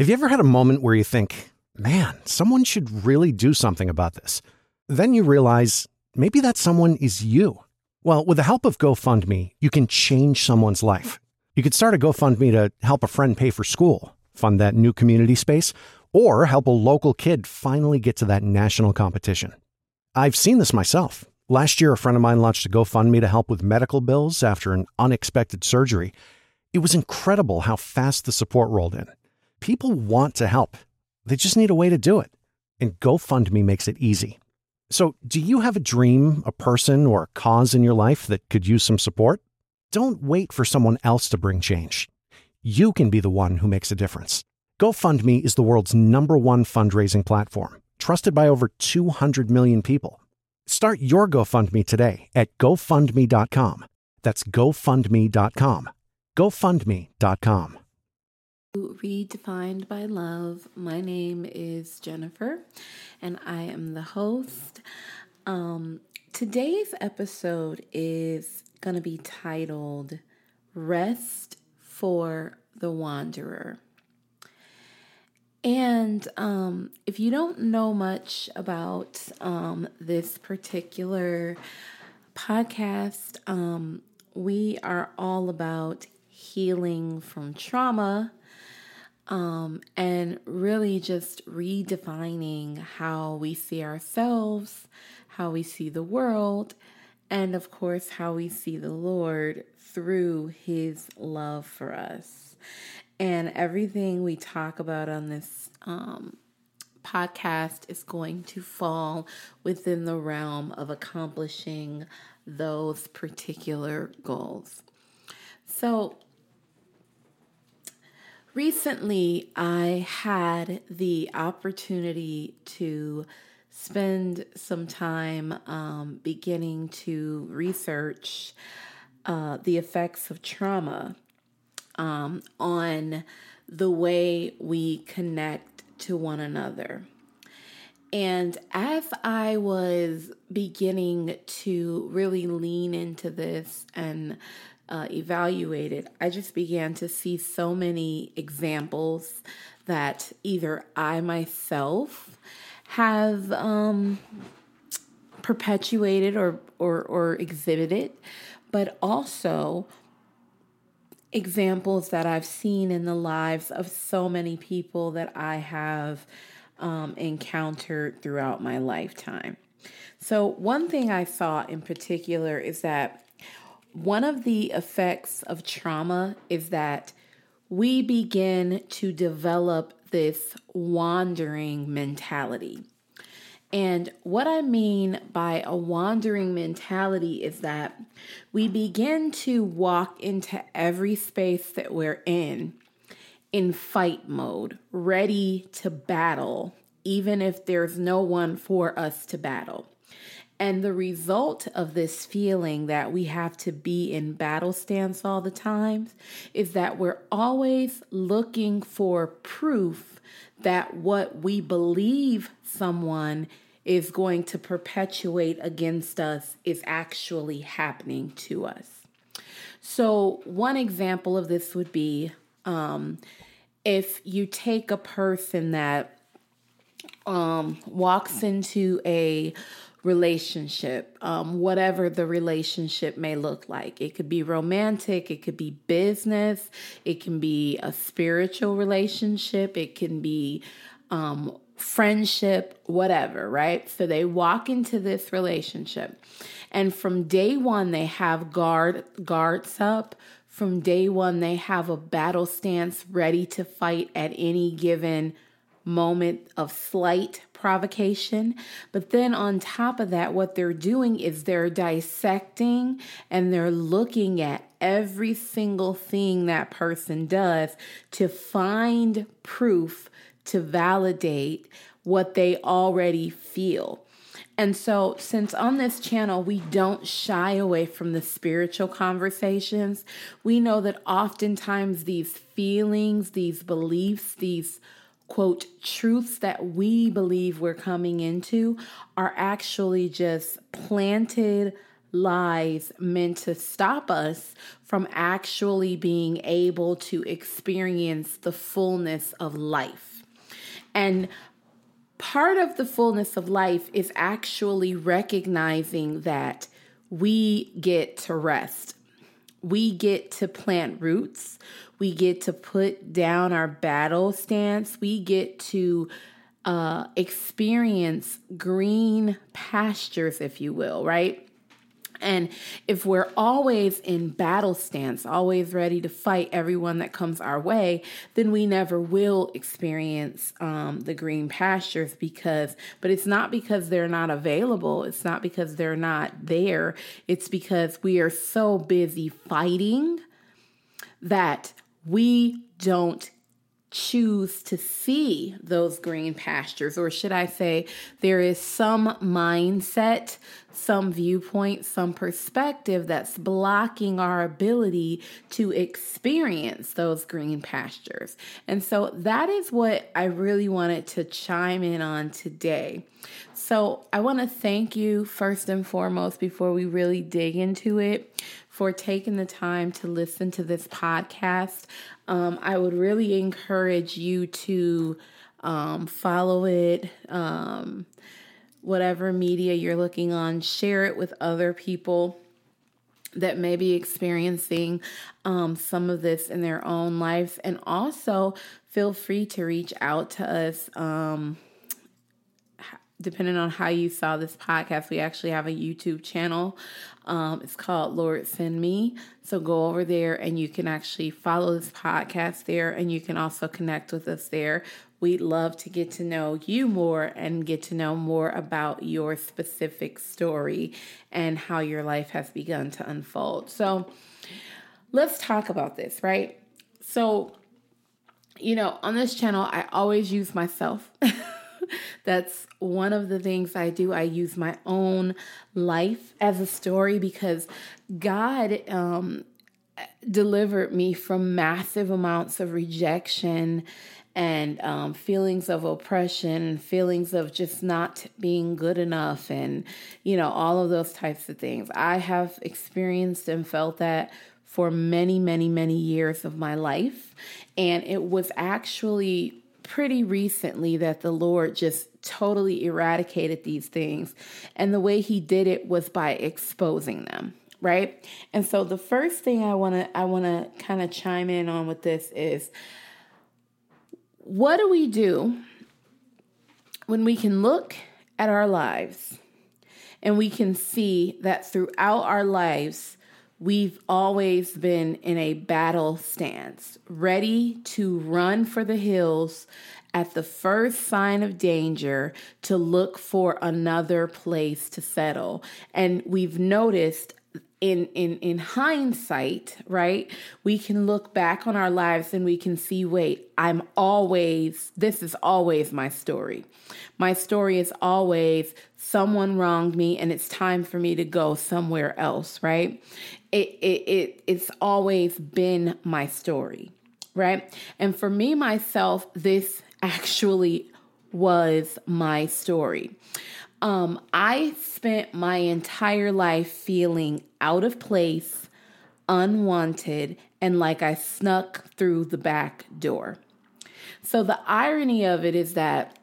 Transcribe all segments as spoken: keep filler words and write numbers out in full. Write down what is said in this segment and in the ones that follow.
Have you ever had a moment where you think, man, someone should really do something about this? Then you realize maybe that someone is you. Well, with the help of GoFundMe, you can change someone's life. You could start a GoFundMe to help a friend pay for school, fund that new community space, or help a local kid finally get to that national competition. I've seen this myself. Last year, a friend of mine launched a GoFundMe to help with medical bills after an unexpected surgery. It was incredible how fast the support rolled in. People want to help. They just need a way to do it. And GoFundMe makes it easy. So, do you have a dream, a person, or a cause in your life that could use some support? Don't wait for someone else to bring change. You can be the one who makes a difference. GoFundMe is the world's number one fundraising platform, trusted by over two hundred million people. Start your GoFundMe today at GoFundMe dot com. That's GoFundMe dot com. GoFundMe dot com. Redefined by Love. My name is Jennifer, and I am the host. Um, today's episode is going to be titled Rest for the Wanderer. And um, if you don't know much about um, this particular podcast, um, we are all about healing from trauma. Um, and really just redefining how we see ourselves, how we see the world, and of course, how we see the Lord through His love for us. And everything we talk about on this um, podcast is going to fall within the realm of accomplishing those particular goals. So, recently, I had the opportunity to spend some time um, beginning to research uh, the effects of trauma um, on the way we connect to one another. And as I was beginning to really lean into this and Uh, evaluated, I just began to see so many examples that either I myself have um, perpetuated or, or, or exhibited, but also examples that I've seen in the lives of so many people that I have um, encountered throughout my lifetime. So one thing I saw in particular is that one of the effects of trauma is that we begin to develop this wandering mentality. And what I mean by a wandering mentality is that we begin to walk into every space that we're in, in fight mode, ready to battle, even if there's no one for us to battle. And the result of this feeling that we have to be in battle stance all the time is that we're always looking for proof that what we believe someone is going to perpetuate against us is actually happening to us. So one example of this would be um, if you take a person that um, walks into a relationship, um, whatever the relationship may look like. It could be romantic, it could be business, it can be a spiritual relationship, it can be um, friendship, whatever, right? So they walk into this relationship, and from day one, they have guard guards up. From day one, they have a battle stance ready to fight at any given moment of slight provocation. But then on top of that, what they're doing is they're dissecting and they're looking at every single thing that person does to find proof to validate what they already feel. And so since on this channel, we don't shy away from the spiritual conversations, we know that oftentimes these feelings, these beliefs, these quote, truths that we believe we're coming into are actually just planted lies meant to stop us from actually being able to experience the fullness of life. And part of the fullness of life is actually recognizing that we get to rest. We get to plant roots. We get to put down our battle stance. We get to uh, experience green pastures, if you will, right? And if we're always in battle stance, always ready to fight everyone that comes our way, then we never will experience um, the green pastures because, but it's not because they're not available. It's not because they're not there. It's because we are so busy fighting that we don't choose to see those green pastures, or should I say, there is some mindset, some viewpoint, some perspective that's blocking our ability to experience those green pastures. And so that is what I really wanted to chime in on today. So I want to thank you first and foremost, before we really dig into it, for taking the time to listen to this podcast. Um, I would really encourage you to um, follow it, um, whatever media you're looking on, share it with other people that may be experiencing um, some of this in their own life. And also feel free to reach out to us. Um, depending on how you saw this podcast, we actually have a YouTube channel. Um, it's called Lord Send Me. So go over there and you can actually follow this podcast there, and you can also connect with us there. We'd love to get to know you more and get to know more about your specific story and how your life has begun to unfold. So let's talk about this, right? So, you know, on this channel, I always use myself. That's one of the things I do. I use my own life as a story because God um, delivered me from massive amounts of rejection and um, feelings of oppression, feelings of just not being good enough, and, you know, all of those types of things. I have experienced and felt that for many, many, many years of my life. And it was actually pretty recently that the Lord just totally eradicated these things. And the way he did it was by exposing them, right? And so the first thing I want to I want to kind of chime in on with this is, what do we do when we can look at our lives and we can see that throughout our lives, we've always been in a battle stance, ready to run for the hills at the first sign of danger to look for another place to settle. And we've noticed in, in, in hindsight, right, we can look back on our lives and we can see, wait, I'm always, this is always my story. My story is always someone wronged me and it's time for me to go somewhere else, right? It, it, it, it's always been my story, right? And for me, myself, this actually was my story. Um, I spent my entire life feeling out of place, unwanted, and like I snuck through the back door. So the irony of it is that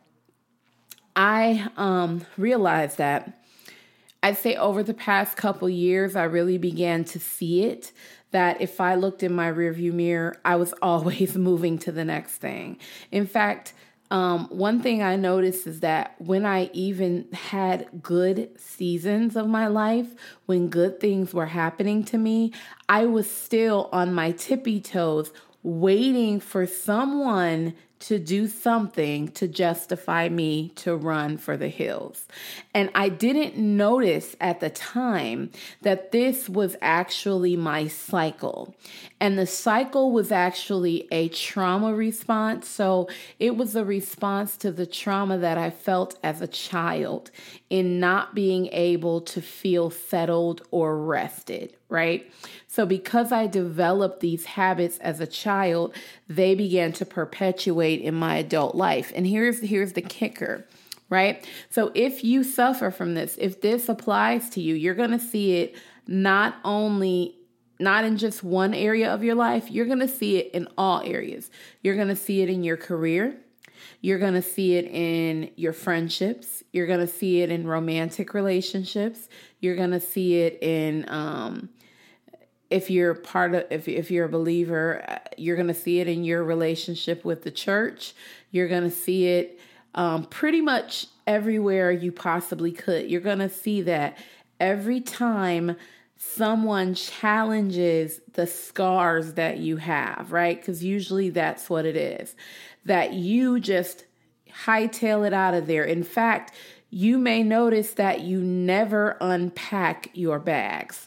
I um, realized that I'd say over the past couple years, I really began to see it, that if I looked in my rearview mirror, I was always moving to the next thing. In fact, um, one thing I noticed is that when I even had good seasons of my life, when good things were happening to me, I was still on my tippy toes, waiting for someone to do something to justify me to run for the hills. And I didn't notice at the time that this was actually my cycle. And the cycle was actually a trauma response. So it was a response to the trauma that I felt as a child in not being able to feel settled or rested, right? So because I developed these habits as a child, they began to perpetuate in my adult life. And here's, here's the kicker. right? So if you suffer from this, if this applies to you, you're going to see it not only not in just one area of your life, you're going to see it in all areas. You're going to see it in your career. You're going to see it in your friendships. You're going to see it in romantic relationships. You're going to see it in, um, if you're part of, if, if you're a believer, you're going to see it in your relationship with the church. You're going to see it um, pretty much everywhere you possibly could. You're going to see that every time someone challenges the scars that you have, right? Because usually that's what it is, that you just hightail it out of there. In fact, you may notice that you never unpack your bags.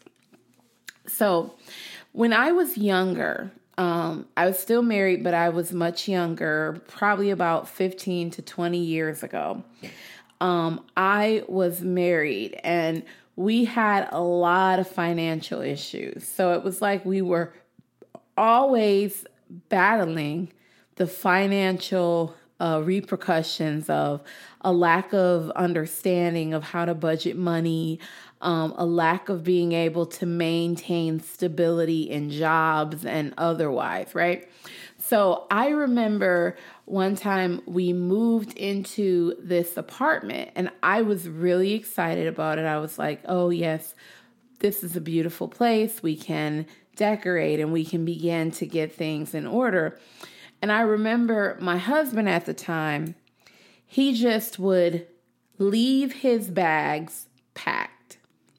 So when I was younger, um, I was still married, but I was much younger, probably about fifteen to twenty years ago. Um, I was married and we had a lot of financial issues. So it was like we were always battling the financial uh, repercussions of a lack of understanding of how to budget money, um, a lack of being able to maintain stability in jobs and otherwise, right? So I remember one time we moved into this apartment and I was really excited about it. I was like, oh yes, this is a beautiful place. We can decorate and we can begin to get things in order. And I remember my husband at the time, he just would leave his bags packed.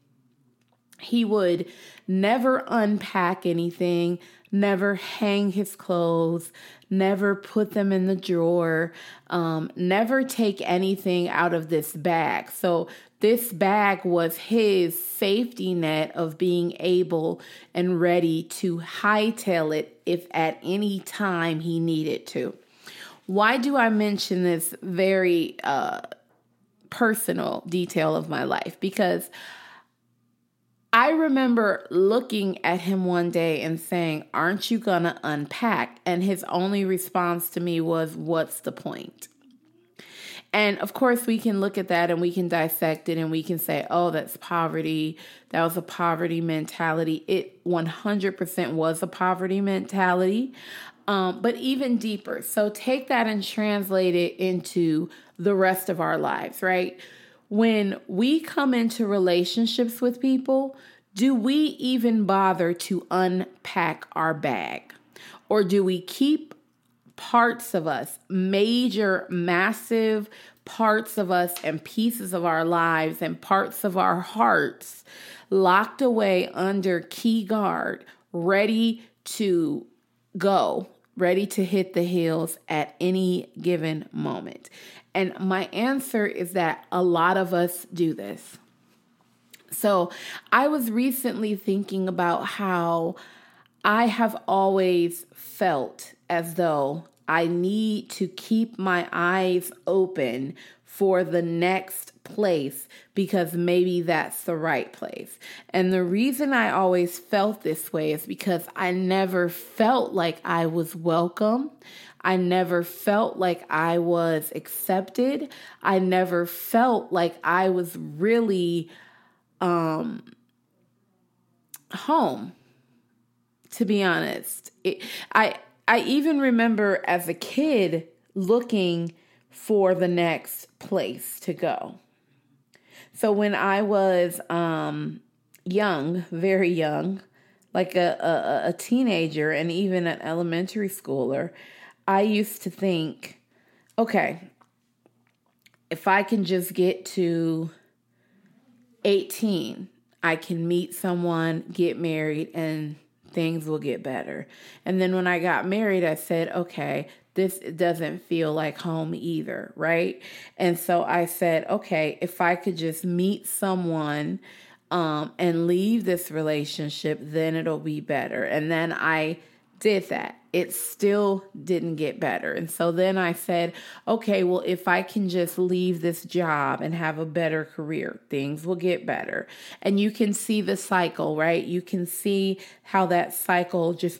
He would never unpack anything, never hang his clothes, never put them in the drawer, um, never take anything out of this bag. So this bag was his safety net of being able and ready to hightail it if at any time he needed to. Why do I mention this very uh, personal detail of my life? Because I remember looking at him one day and saying, aren't you going to unpack? And his only response to me was, what's the point? And of course, we can look at that and we can dissect it and we can say, oh, that's poverty. That was a poverty mentality. It one hundred percent was a poverty mentality, um, but even deeper. So take that and translate it into the rest of our lives, right? When we come into relationships with people, do we even bother to unpack our bag? Or do we keep parts of us, major, massive parts of us and pieces of our lives and parts of our hearts locked away under key guard, ready to go, ready to hit the hills at any given moment? And my answer is that a lot of us do this. So I was recently thinking about how I have always felt as though I need to keep my eyes open for the next place because maybe that's the right place. And the reason I always felt this way is because I never felt like I was welcome. I never felt like I was accepted. I never felt like I was really um, home, to be honest. It, I I even remember as a kid looking for the next place to go. So when I was um, young, very young, like a, a, a teenager and even an elementary schooler, I used to think, okay, if I can just get to eighteen, I can meet someone, get married, and things will get better. And then when I got married, I said, okay, this doesn't feel like home either, right? And so I said, okay, if I could just meet someone um, and leave this relationship, then it'll be better. And then I did that. It still didn't get better. And so then I said, okay, well, if I can just leave this job and have a better career, things will get better. And you can see the cycle, right? You can see how that cycle just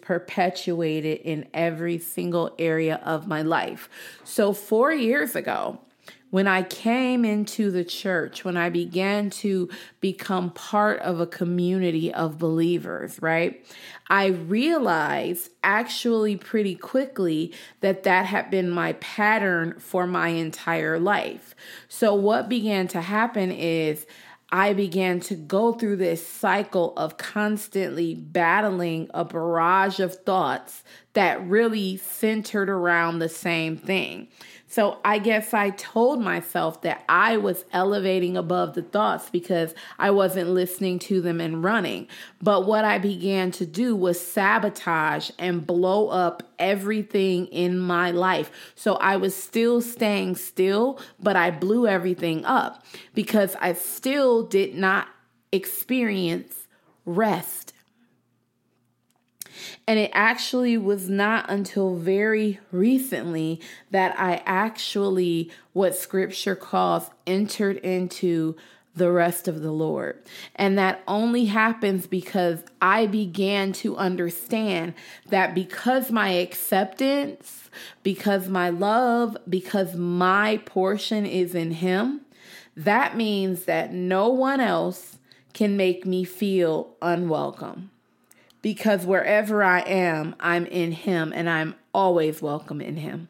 perpetuated in every single area of my life. So four years ago, When I came into the church, when I began to become part of a community of believers, right, I realized actually pretty quickly that that had been my pattern for my entire life. So what began to happen is I began to go through this cycle of constantly battling a barrage of thoughts that really centered around the same thing. So I guess I told myself that I was elevating above the thoughts because I wasn't listening to them and running. But what I began to do was sabotage and blow up everything in my life. So I was still staying still, but I blew everything up because I still did not experience rest. And it actually was not until very recently that I actually, what scripture calls, entered into the rest of the Lord. And that only happens because I began to understand that because my acceptance, because my love, because my portion is in Him, that means that no one else can make me feel unwelcome. Because wherever I am, I'm in Him and I'm always welcome in Him.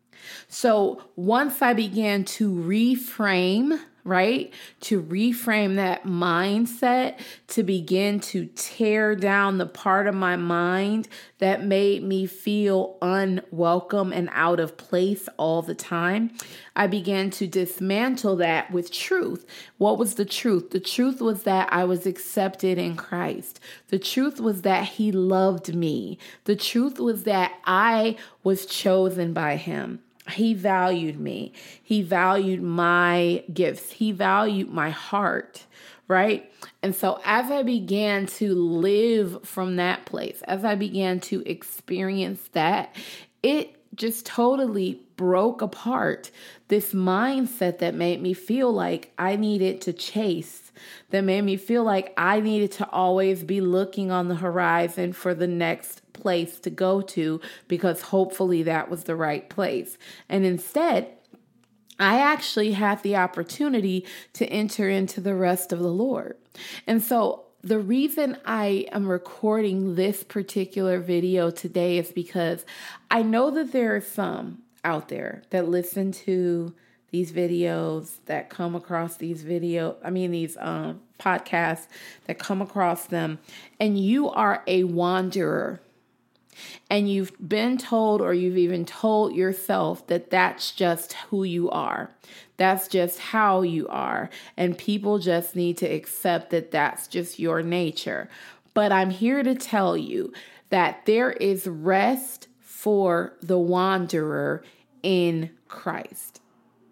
So once I began to reframe, right, to reframe that mindset, to begin to tear down the part of my mind that made me feel unwelcome and out of place all the time, I began to dismantle that with truth. What was the truth? The truth was that I was accepted in Christ. The truth was that He loved me. The truth was that I was chosen by Him. He valued me. He valued my gifts. He valued my heart, right? And so as I began to live from that place, as I began to experience that, it just totally broke apart this mindset that made me feel like I needed to chase, that made me feel like I needed to always be looking on the horizon for the next place to go to because hopefully that was the right place. And instead, I actually had the opportunity to enter into the rest of the Lord. And so the reason I am recording this particular video today is because I know that there are some out there that listen to these videos, that come across these video, I mean, these um, podcasts that come across them, and you are a wanderer. And you've been told, or you've even told yourself, that that's just who you are. That's just how you are. And people just need to accept that that's just your nature. But I'm here to tell you that there is rest for the wanderer in Christ.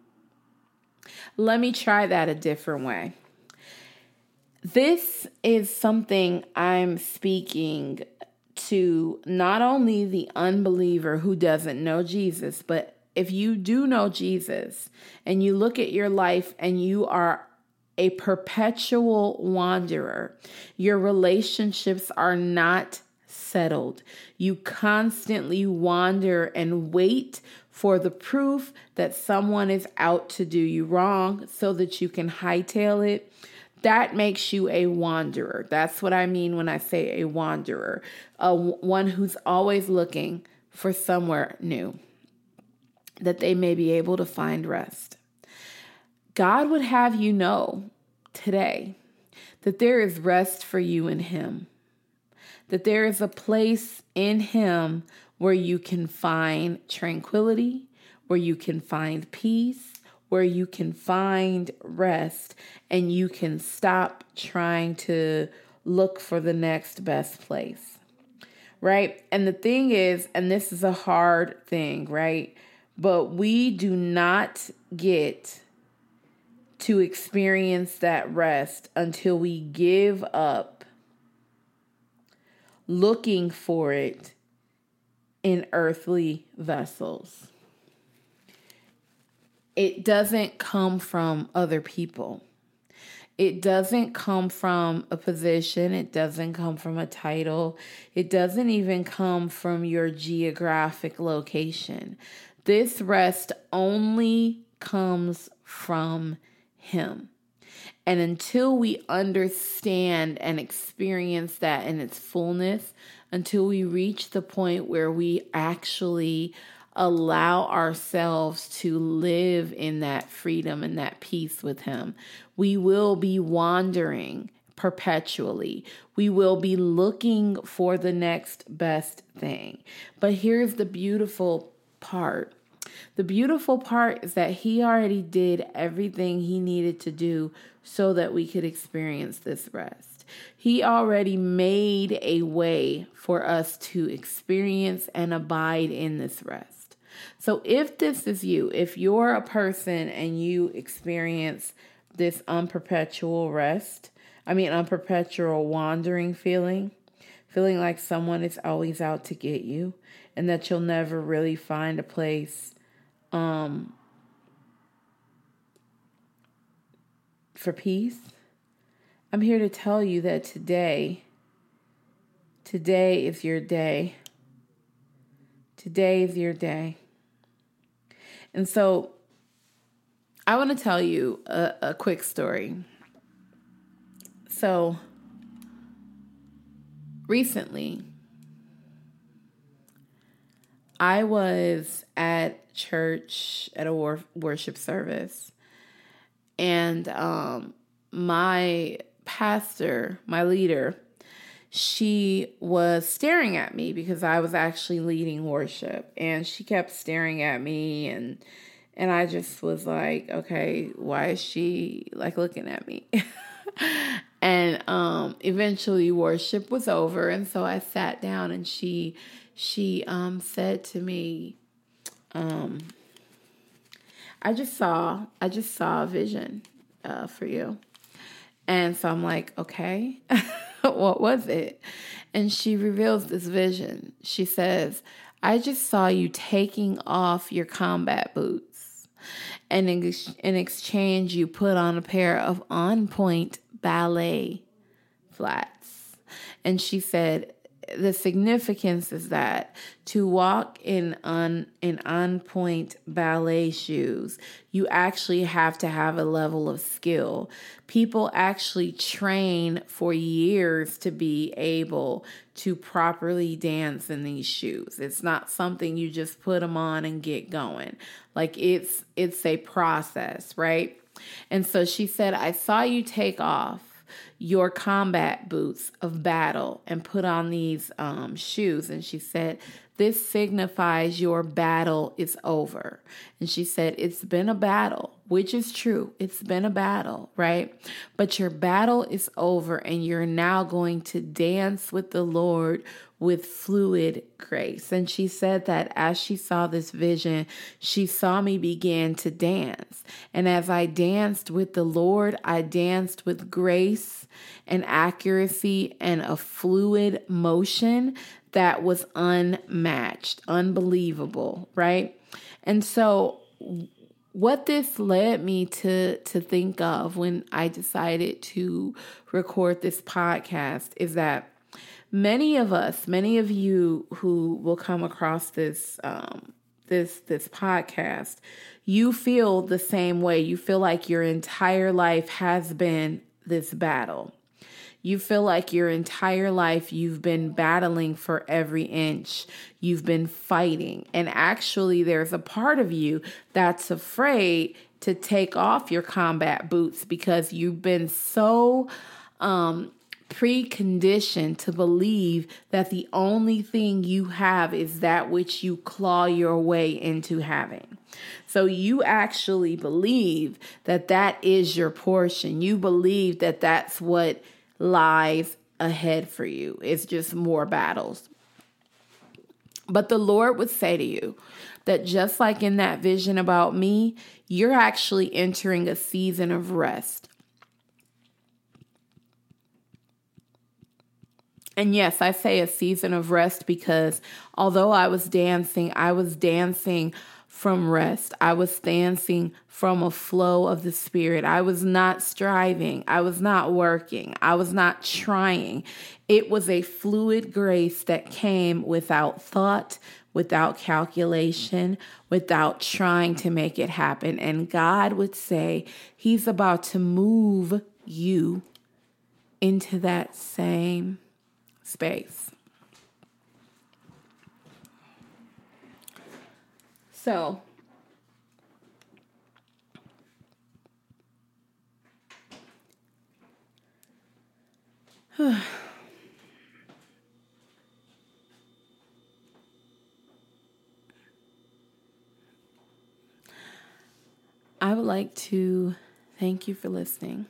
Let me try that a different way. This is something I'm speaking to not only the unbeliever who doesn't know Jesus, but if you do know Jesus and you look at your life and you are a perpetual wanderer, your relationships are not settled. You constantly wander and wait for the proof that someone is out to do you wrong so that you can hightail it. That makes you a wanderer. That's what I mean when I say a wanderer, a, one who's always looking for somewhere new, that they may be able to find rest. God would have you know today that there is rest for you in Him, that there is a place in Him where you can find tranquility, where you can find peace, where you can find rest, and you can stop trying to look for the next best place, right? And the thing is, and this is a hard thing, right? But we do not get to experience that rest until we give up looking for it in earthly vessels. It doesn't come from other people. It doesn't come from a position. It doesn't come from a title. It doesn't even come from your geographic location. This rest only comes from Him. And until we understand and experience that in its fullness, until we reach the point where we actually allow ourselves to live in that freedom and that peace with Him, we will be wandering perpetually. We will be looking for the next best thing. But here's the beautiful part. The beautiful part is that He already did everything He needed to do so that we could experience this rest. He already made a way for us to experience and abide in this rest. So if this is you, if you're a person and you experience this unperpetual rest, I mean, unperpetual wandering feeling, feeling like someone is always out to get you and that you'll never really find a place um, for peace, I'm here to tell you that today, today is your day. Today is your day. And so I want to tell you a, a quick story. So recently, I was at church at a wor- worship service, and um, my pastor, my leader, she was staring at me because I was actually leading worship, and she kept staring at me, and and I just was like, okay, why is she like looking at me? And um, eventually worship was over, and so I sat down, and she she um, said to me, um, I just saw I just saw a vision uh, for you. And so I'm like, okay, what was it? And she reveals this vision. She says, I just saw you taking off your combat boots, and in, in exchange, you put on a pair of on-point ballet flats. And she said, the significance is that to walk in on in on-point ballet shoes, you actually have to have a level of skill. People actually train for years to be able to properly dance in these shoes. It's not something you just put them on and get going. Like it's it's a process, right? And so she said, I saw you take off your combat boots of battle and put on these um, shoes. And she said, this signifies your battle is over. And she said, it's been a battle, which is true. It's been a battle, right? But your battle is over, and you're now going to dance with the Lord with fluid grace. And she said that as she saw this vision, she saw me begin to dance. And as I danced with the Lord, I danced with grace and accuracy and a fluid motion that was unmatched, unbelievable, right? And so what this led me to, to think of when I decided to record this podcast is that many of us, many of you who will come across this um, this this podcast, you feel the same way. You feel like your entire life has been this battle. You feel like your entire life you've been battling for every inch. You've been fighting. And actually, there's a part of you that's afraid to take off your combat boots because you've been so um, preconditioned to believe that the only thing you have is that which you claw your way into having. So you actually believe that that is your portion. You believe that that's what lies ahead for you. It's just more battles. But the Lord would say to you that just like in that vision about me, you're actually entering a season of rest. And yes, I say a season of rest because although I was dancing, I was dancing from rest. I was dancing from a flow of the Spirit. I was not striving. I was not working. I was not trying. It was a fluid grace that came without thought, without calculation, without trying to make it happen. And God would say he's about to move you into that same space. So, I would like to thank you for listening.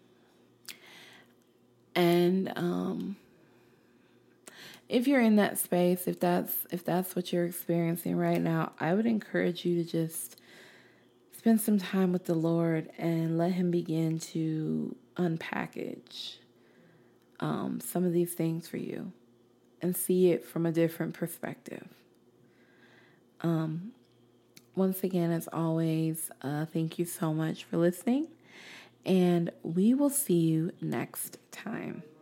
And um, if you're in that space, if that's if that's what you're experiencing right now, I would encourage you to just spend some time with the Lord and let him begin to unpackage um, some of these things for you and see it from a different perspective. Um, once again, as always, uh, thank you so much for listening, and we will see you next time.